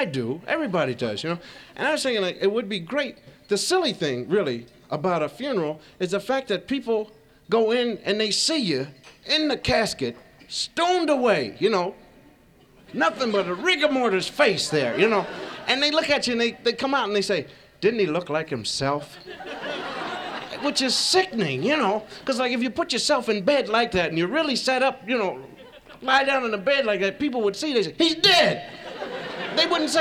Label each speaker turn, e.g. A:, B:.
A: I do. Everybody does, you know. And I was thinking, like, it would be great. The silly thing, really, about a funeral is the fact that people go in and they see you in the casket, stoned away, you know. Nothing but a rigor mortis face there, you know. And they look at you and they come out and they say, didn't he look like himself? Which is sickening, you know. Because, like, if you put yourself in bed like that and you really sat up, you know, lie down in the bed like that, people would see, they say, he's dead. They wouldn't say,